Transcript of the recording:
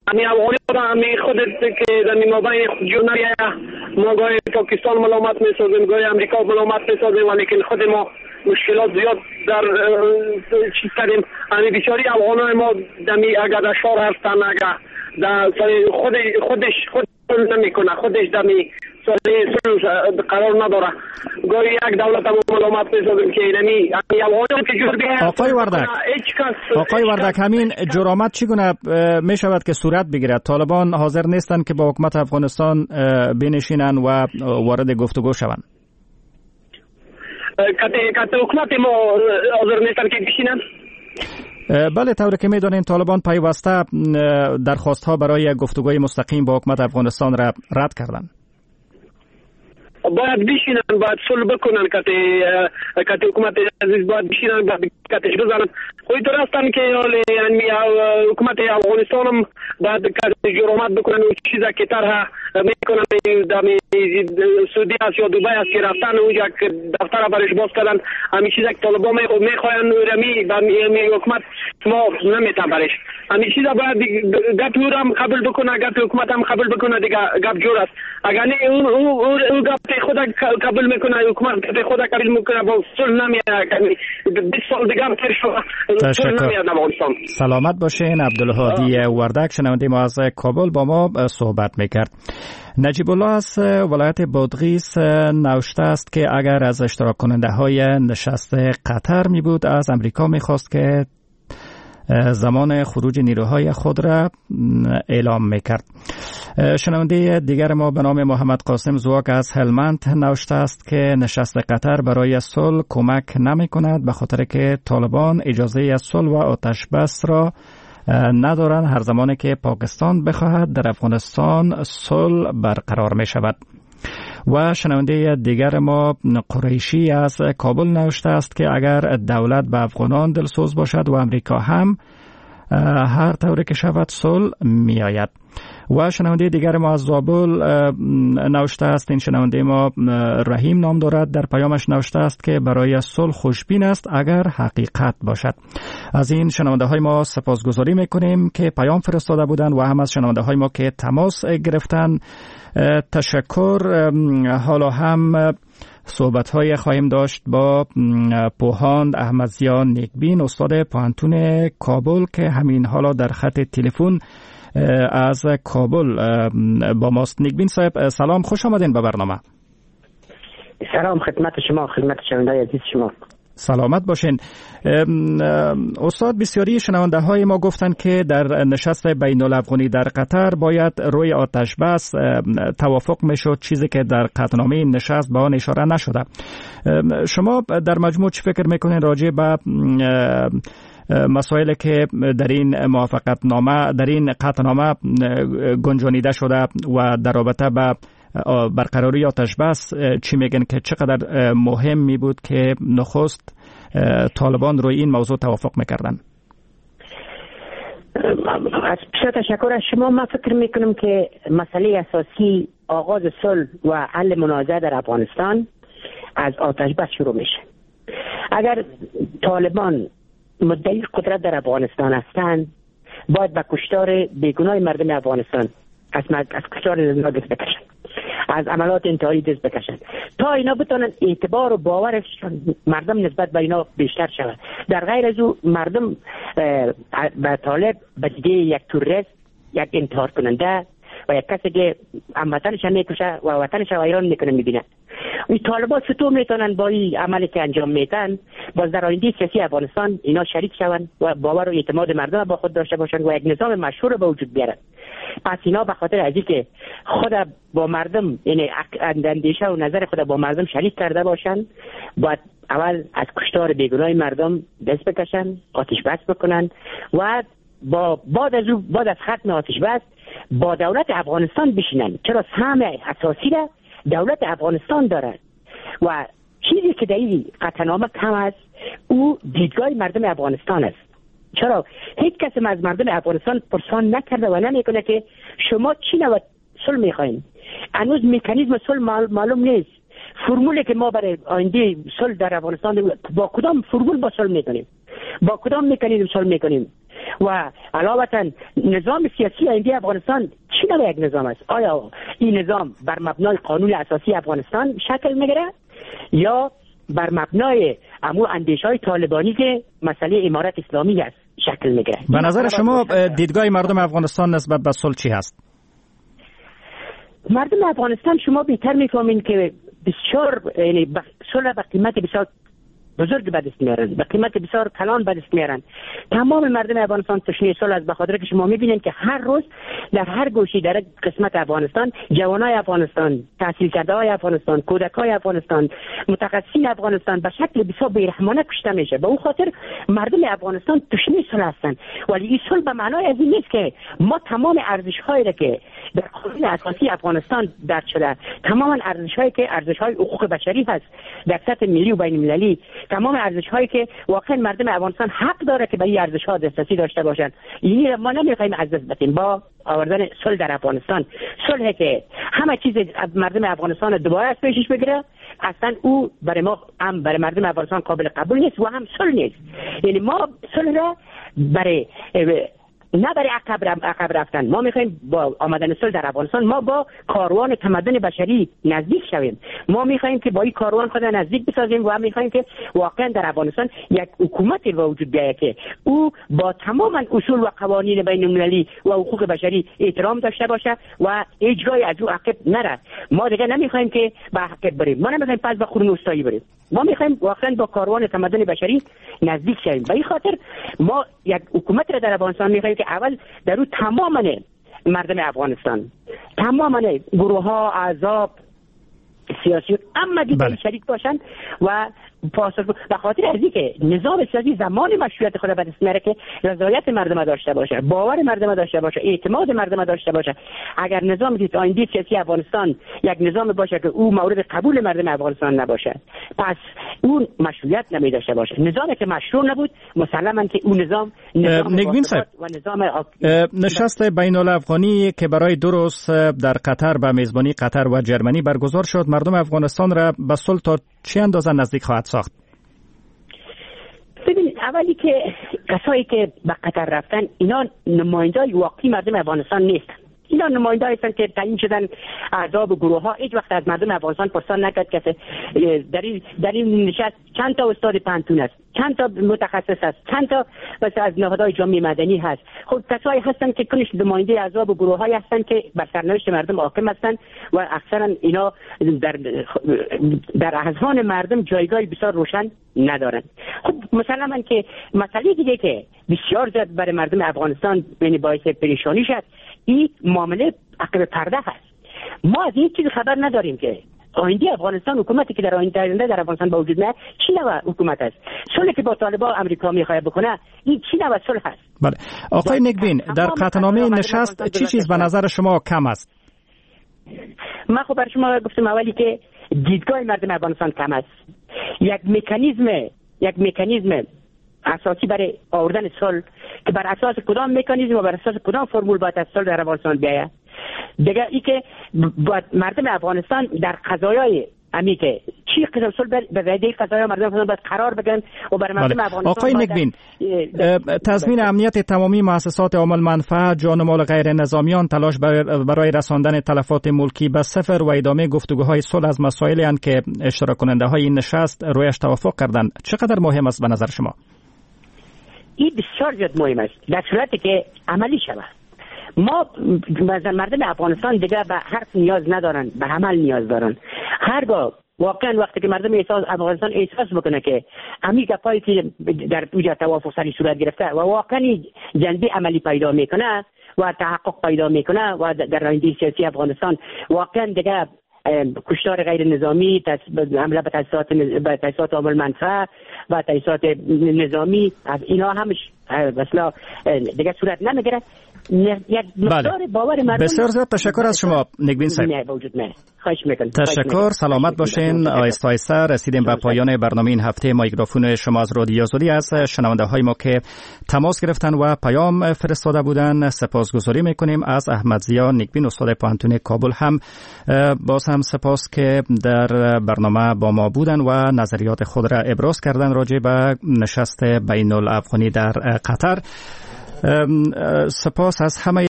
امی افغانیان امی خودت که در مابین جنایه ما گاهی پاکستان ملامت میسازیم، گاهی امریکا ملامت میسازیم، ولیکن خود ما مشکلات زیاد در چیز کردیم. امی بیچاری افغانان ما دمی اگر در شهر هستن، اگر در خودش نمیکنه، خودش دمی سال قرار نداره. گاهی یک دولت هم ملامت میسازیم که اینمی افغانان که جور بیه. آقای وردک همین جرامت چگونه می شود که صورت بگیرد؟ طالبان حاضر نیستند که با حکومت افغانستان بنشینند و وارد گفتگو شوند. کت حکومت ما حاضر نیستند که بشینند؟ بله، طوری که می‌دانیم طالبان پیوسته درخواست‌ها برای گفتگوی مستقیم با حکومت افغانستان را رد کردند. باید بشینن، باید صلح بکنن، کت حکومت عزیز باید بشینن، باید کتش بزنن. خوی درستن که حکومت افغانستان هم باید کت جرامت بکنن و چیزا که طرح میکنن در سعودی است یا دبی است که رفتن اونجا که دفتر برش باز کردن، همین چیزا که طالبان میخواین رمی حکومت ما نمیتن برش. همین چیزا باید گپ او هم قبول بکنه، گپ حکومت هم قبول بکنه، دیگه گپ جور است. اگر نه اون گپ خود قبول میکنه، حکومت خود قبول میکنه، با صلح نمیاد. 20 سال دیگه هم تر شد، صلح نمیاد افغانستان. سلامت باشین. عبدالهادی وردک شنونده ما از کابل با ما صحبت میکرد. نجیب الله از ولایت بادغیس نوشته است که اگر از اشتراک کننده های نشست قطر می بود از امریکا می خواست که زمان خروج نیروهای خود را اعلام میکرد. شنونده دیگر ما به نام محمد قاسم زواک از هلمند نوشته است که نشست قطر برای صلح کمک نمی کند به خاطر که طالبان اجازه صلح و آتش بس را ندارند. هر زمانی که پاکستان بخواهد در افغانستان صلح برقرار می شود. و شنونده دیگر ما قریشی از کابل نوشته است که اگر دولت به افغانان دلسوز باشد و امریکا هم، هر طوری که شود صلح می آید. و شنونده دیگر ما از زابل نوشته است، این شنونده ما رحیم نام دارد، در پیامش نوشته است که برای صلح خوشبین است اگر حقیقت باشد. از این شنونده های ما سپاسگزاری میکنیم که پیام فرستاده بودند و هم از شنونده های ما که تماس گرفتن تشکر. حالا هم صحبت های خواهیم داشت با پوهاند احمدزیا نیکبین، استاد پوهنتون کابل که همین حالا در خط تلفن از کابل با ماست. نیکبین صاحب سلام، خوش آمدین به برنامه. سلام خدمت شما، خدمت شنونده‌های عزیز شما. سلامت باشین. استاد، بسیاری شنونده های ما گفتند که در نشست بین الافغانی در قطر باید روی آتش بس توافق میشد، چیزی که در قطعنامه نشست به آن اشاره نشده. شما در مجموع چی فکر میکنین راجع به مسائلی که در این موافقتنامه، در این قطعنامه گنجانیده شده و در رابطه به برقراری آتش بس چی میگن که چقدر مهم می بود که نخست طالبان روی این موضوع توافق میکردن؟ از تشکر از شما. من فکر میکنم که مسئله اساسی آغاز صلح و حل منازعه در افغانستان از آتش بس شروع میشه. اگر طالبان مدعی قدرت در افغانستان هستند، باید به کشتار بیگناه مردم افغانستان از کشتار زندان دست بکشند، از عملات انتحاری دست بکشند، تا اینا بتونن اعتبار و باور مردم نسبت به اینا بیشتر شود. در غیر از او مردم به طالب به دیده یک تروریست، یک انتحار کننده و یک کسی که هموطنش میکشه و وطنش را ویران میکنه میبینن. این طالبان چطور میتونن با این عملی که انجام میدن باز در آینده سیاسی افغانستان اینا شریک شوند و باور و اعتماد مردم با خود داشته باشند و یک نظام مشهور به وجود بیارن؟ پس اینا به خاطر از اینکه خود با مردم، یعنی اندیشه و نظر خود با مردم شریک کرده باشند، باید اول از کشتار بیگناه مردم دست بکشن، آتش بس بکنن و بعد از ختم آتش بس با دولت افغانستان بشینن، چرا سهم اساسی را دولت افغانستان دارد و چیزی که در این قطعنامه کم است او دیدگاه مردم افغانستان است. چرا هیچ کس از مردم افغانستان پرسان نکرده و نمیکنه که شما چی نوع صلح میخواین؟ هنوز مکانیزم صلح معلوم نیست. فرمولی که ما برای آینده صلح در افغانستان با کدام فرمول با صلح میکنیم، با کدام مکانیزم صلح میکنیم؟ و علاوه نظام سیاسی آینده افغانستان چی نوع یک نظام است؟ آیا این نظام بر مبنای قانون اساسی افغانستان شکل میگیره یا بر مبنای امو اندیشه‌های طالبانی که مسئله امارت اسلامی است شکل میگیره؟ به نظر شما دیدگاه مردم افغانستان نسبت به صلح چی هست؟ مردم افغانستان شما بهتر میفهمین که بسیار یعنی صلح به قیمت بسیار بزرگ به دست میارن، به قیمت بسیار کلان به دست میارن. تمام مردم افغانستان تشنه صلح است، به خاطر که شما میبینین که هر روز در هر گوشه در قسمت افغانستان جوانای افغانستان، تحصیل کرده های افغانستان، کودکای افغانستان، متخصصین افغانستان به شکل بسیار بیرحمانه کشته میشه. به اون خاطر مردم افغانستان تشنه صلح هستند. ولی این صلح به معنای از این نیست که ما تمام ارزش هایی را که در قانون اساسی افغانستان درج شده، تمام ارزش هایی که ارزش های حقوق بشری هست در سطح ملی و بین المللی، تمام ارزش هایی که واقعا مردم افغانستان حق داره که به این ارزش ها دسترسی داشته باشند، یعنی ما نمیخوایم از دست بدیم. با آوردن صلح در افغانستان، صلحی که همه چیز مردم افغانستان دوباره از پیشش بگیره، اصلا او برای ما هم برای مردم افغانستان قابل قبول نیست و هم صلح نیست. یعنی ما صلح را برای نه برای عقب رفتن، ما میخوایم با آمدن صلح در افغانستان ما با کاروان تمدن بشری نزدیک شویم. ما میخوایم که با این کاروان خود نزدیک بسازیم و میخوایم که واقعا در افغانستان یک حکومت وجود بیاید که او با تمام اصول و قوانین بین المللی و حقوق بشری احترام داشته باشه و اجرای از او عقب نره. ما دیگه نمیخوایم که به عقب بریم، ما نمیخوایم پس به قرون وسطایی بریم، ما میخوایم واقعا با کاروان تمدن بشری نزدیک شویم. به این خاطر ما یک حکومت را در افغانستان میخوایم که اول در او تماما مردم افغانستان، تماما گروه ها، احزاب سیاسی اما دیگه شریک باشن و به خاطر از اینکه نظام سیاسی زمان مشروعیت خود به دست میاره که رضایت مردم داشته باشه، باور مردم داشته باشه، اعتماد مردم داشته باشه. اگر نظام آینده سیاسی افغانستان یک نظام باشه که او مورد قبول مردم افغانستان نباشه، پس اون مشروعیت نمی داشته باشه. نظامی که مشروع نبود مسلماً که اون نظام و نظام نشست بین الافغانی که برای 2 روز در قطر به میزبانی قطر و جرمنی برگزار شد، مردم افغانستان را به صلح تا چه اندازه نزدیک خواهد ساخت؟ ببین، اولی که کسایی که به قطر رفتن اینا نمایندای واقعی مردم افغانستان نیستن. اینا نماینده‌ای هستند که تعیین شدن اعضاب گروه ها. هیچ وقت از مردم افغانستان پرسان نکرد که در این نشست چند تا استاد پانتون است، چند تا متخصص است، چند تا بس از نهادهای جامعه مدنی هست. خب کسایی هستند که کلش نماینده اعضاب گروه های هستند که بر سرنوشت مردم حاکم هستند و اکثرا اینا در اذهان مردم جایگاهی بسیار روشن ندارند. خب مسلماً که مسئله دیگه که بسیار زیاد برای مردم افغانستان یعنی باعث پریشانی شد، این معامله عقب پرده هست. ما از این چیز خبر نداریم که آینده افغانستان، حکومتی که در آینده در افغانستان با وجود میاد چی نوع حکومت است. صلحی که با طالبان آمریکا میخواد بکنه این چی نوع صلح است؟ بله آقای نگبین، در قطعنامه نشست چی چیز به نظر شما کم است؟ من خب برای شما گفتم اولی که دیدگاه مردم افغانستان کم است. یک مکانیزم اساسی برای آوردن صلح که بر اساس کدام مکانیزم و بر اساس کدام فرمول باید صلح در افغانستان بیاید. دیگه ای که مردم افغانستان در قضایای امی که چی قسم صلح به وعده قضایا مردم افغانستان باید قرار بگن و برای مردم افغانستان. آقای نگبین، تضمین امنیت تمامی مؤسسات عامل منفعت، جان و مال غیر نظامیان، تلاش برای رساندن تلفات ملکی به صفر و ادامه گفتگوهای صلح از مسائلی اند که اشتراک کننده های این نشست رویش توافق کردند. چقدر مهم است به نظر شما؟ این بسیار زیاد مهم است در صورتی که عملی شود. ما مردم افغانستان دیگه به حرف نیاز ندارن، به عمل نیاز دارن. هرگاه واقعا وقتی که مردم افغانستان احساس بکنه که همین گپایی که در اونجا توافق سری صورت گرفته و واقعا جنبه عملی پیدا میکنه و تحقق پیدا میکنه و در آینده سیاسی افغانستان واقعا دیگه کشتار غیر نظامی، حمله به تاسیسات عامل منفعه و تاسیسات نظامی، از اینا همش مثلا دیگه صورت نمیگیره. یک مقدار باور مردم. بسیار زیاد تشکر از شما نگبین صاحب. تشکر، سلامت باشین. آیسته آیسته رسیدیم به پایان برنامه این هفته. مایکروفون شما از رادیو آزادی از شنونده های ما که تماس گرفتن و پیام فرستاده بودن سپاسگزاری میکنیم. از احمد ضیا نگبین استاد پانتون کابل هم باز هم سپاس که در برنامه با ما بودن و نظریات خود را ابراز کردن راجع به نشست بین الافغانی در قطر. سپاس از همه